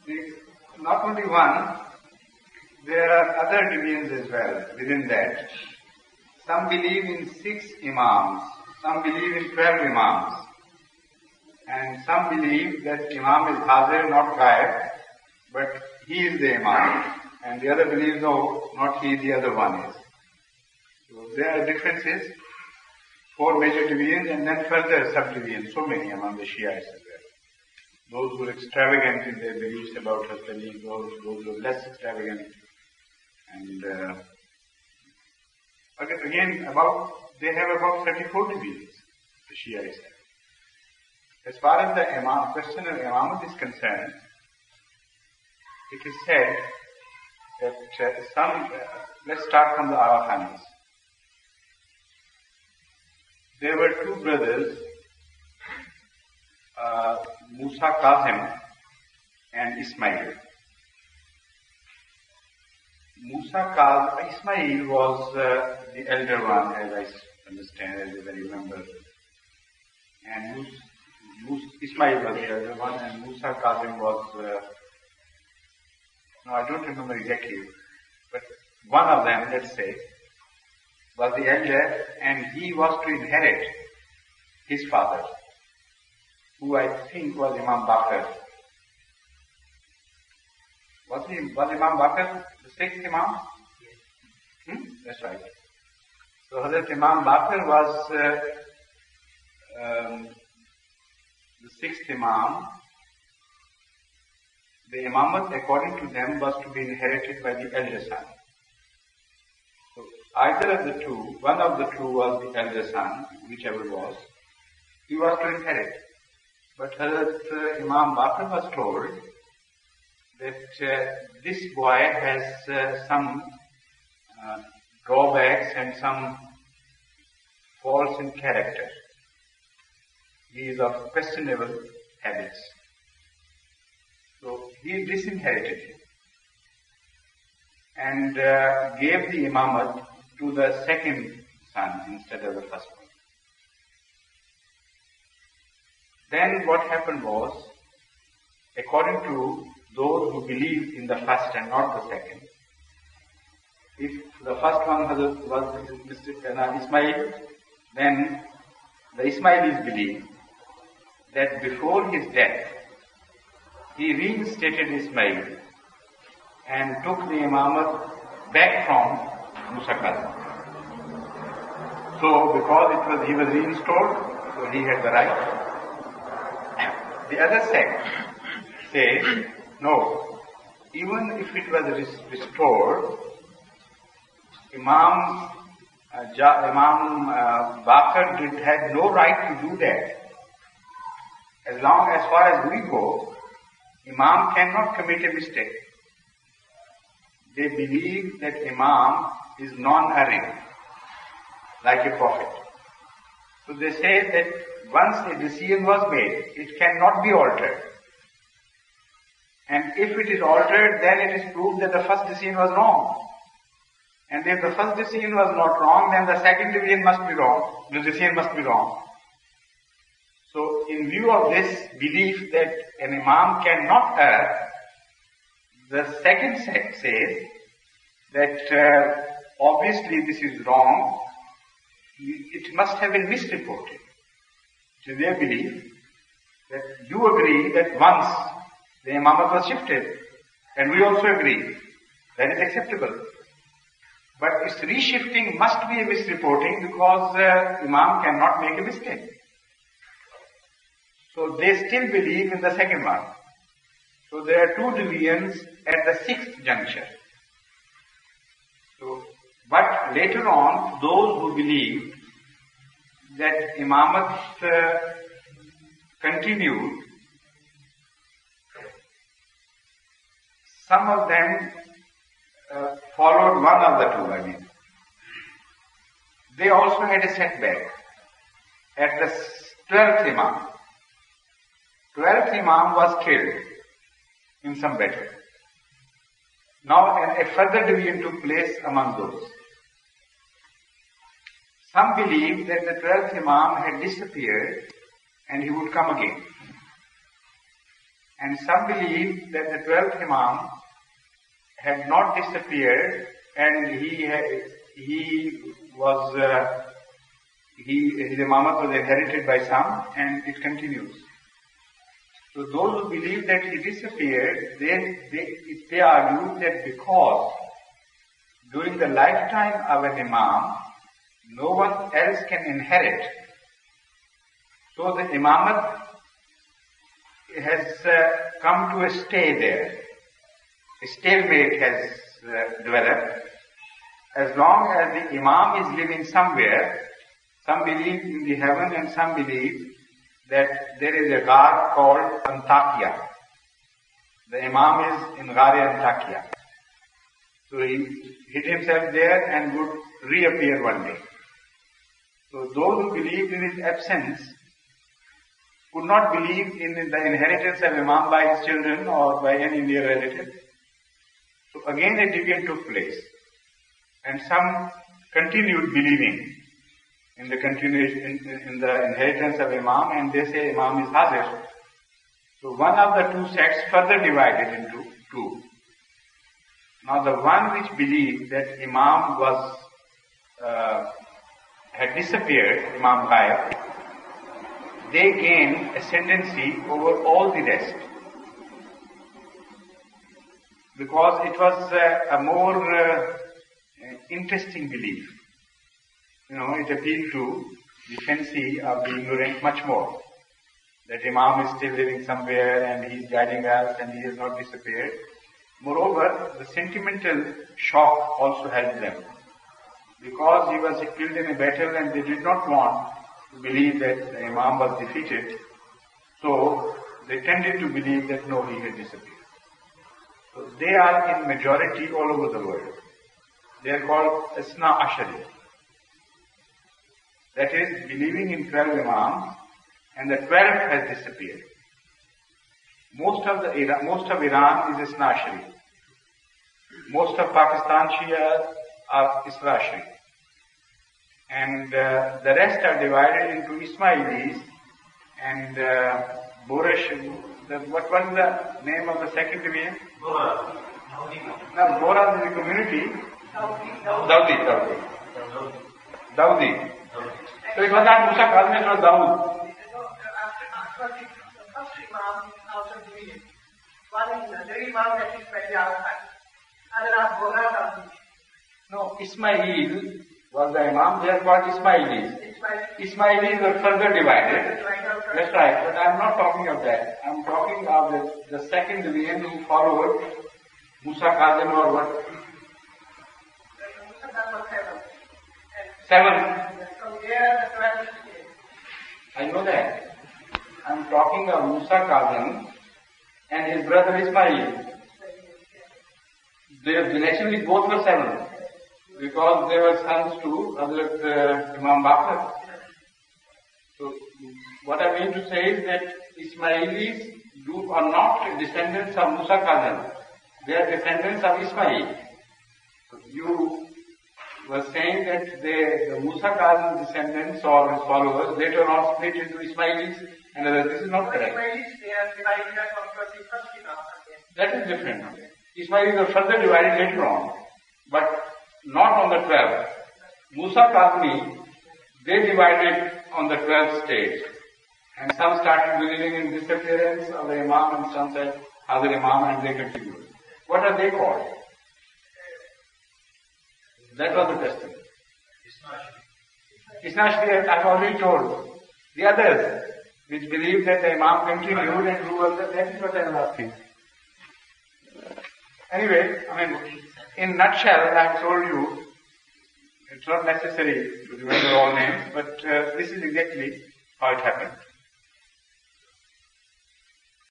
It's not only one, there are other divisions as well within that. Some believe in 6 imams, some believe in 12 imams, and some believe that imam is Hazir, not Ghaib, but he is the imam, and the other believes no, not he, the other one is. So there are differences, 4 major divisions, and then further subdivisions, so many among the Shiites as well. Those who are extravagant in their beliefs about Hasani, those who are less extravagant, and again, they have about 34 divisions, the Shiites have. As far as the question of Imamat is concerned, it is said that let's start from the Agha-Khanis. There were 2 brothers, Musa Kazim and Ismail. Ismail was the elder one, as I understand, as I remember. And Ismail was the elder one, and Musa Kazim was, I don't remember exactly, but one of them, let's say, was the elder, and he was to inherit his father, who I think was Imam Baqir. Was Imam Baqir the 6th Imam? Yes. That's right. So Hazrat Imam Baqir was the 6th Imam. The Imamat, according to them, was to be inherited by the elder son. So either of the two, one of the two was the elder son, whichever was, he was to inherit. But Hazrat Imam Baqir was told that this boy has some drawbacks and some faults in character. He is of questionable habits. So he disinherited him and gave the imamat to the second son instead of the first one. Then what happened was, according to those who believed in the first and not the second, if the first one was Ismail, then the Ismailis believed that before his death, he reinstated Ismail and took the imamat back from Musa Kazim. So because he was reinstalled, so he had the right. The other sect says, no, even if it was restored, Imam Baqir had no right to do that. As far as we go, Imam cannot commit a mistake. They believe that Imam is non-erring, like a prophet. So they say that once a decision was made, it cannot be altered. And if it is altered, then it is proved that the first decision was wrong. And if the first decision was not wrong, then the second decision must be wrong. The decision must be wrong. So in view of this belief that an imam cannot err, the second sect says that obviously this is wrong. It must have been misreported. It is their belief that you agree that once the imamat was shifted, and we also agree that is acceptable. But its reshifting must be a misreporting because imam cannot make a mistake. So they still believe in the second one. So there are 2 divisions at the 6th juncture. So, but later on, those who believed that imamat continued, some of them followed one of the 2, They also had a setback at the 12th Imam. 12th Imam was killed in some battle. Now a further division took place among those. Some believed that the 12th Imam had disappeared and he would come again. And some believe that the 12th Imam had not disappeared, and his imamat was inherited by some, and it continues. So those who believe that he disappeared, they argue that because during the lifetime of an Imam, no one else can inherit, so the imamat has come to a stay there. A stalemate has developed. As long as the Imam is living somewhere, some believe in the heaven and some believe that there is a Ghar called Antakya. The Imam is in Ghar Antakya. So he hid himself there and would reappear one day. So those who believed in his absence could not believe in the inheritance of Imam by his children or by any near relative. So again a division took place. And some continued believing in the continuation, in the inheritance of Imam, and they say Imam is Hazir. So one of the two sects further divided into two. Now the one which believed that Imam had disappeared, Imam Ghaib, they gained ascendancy over all the rest. Because it was a more interesting belief. It appealed to the fancy of the ignorant much more. That Imam is still living somewhere and he is guiding us and he has not disappeared. Moreover, the sentimental shock also helped them. Because he was killed in a battle and they did not want to believe that the Imam was defeated. So they tended to believe that no, he had disappeared. So they are in majority all over the world. They are called Isna Ashari. That is, believing in 12 Imams, and the 12th has disappeared. Most of Iran is Isna Ashari. Most of Pakistan Shia are Isna Ashari. And the rest are divided into Ismailis and Borash. What was the name of the second division? Bora. Now, Bora is a community. Dawoodi. So it was not Musa Kazim, it was Dawood. After the first Imam out of division, one is the Imam that is by the outside. Other are Bora Dawoodi. No, Ismail was the Imam, they are called Ismailis. Ismailis were further divided. That's right, but I am not talking of that. I am talking of the second division who followed Musa Kazim or what? Musa Kazim was 7. From there the 12 came. I know that. I am talking of Musa Kazim and his brother Ismail. Naturally both were 7. Because they were sons to Hazrat Imam Baqir. So, what I mean to say is that Ismailis are not descendants of Musa Kazim. They are descendants of Ismail. So you were saying that the Musa Kazim descendants or his followers later on split into Ismailis and others. This is not correct. Ismailis, they are divided from the first Imam. That is different. Ismailis are further divided later on. But not on the 12th. Musa Kazmi, they divided on the 12th stage. And some started believing in disappearance of the Imam and some said other Imam and they continued. What are they called? That was the question. Isnashri, I've already told. The others, which believe that the Imam continued and ruled, that is what I am asking. Anyway, in nutshell, I have told you, it's not necessary to remember all names, but this is exactly how it happened.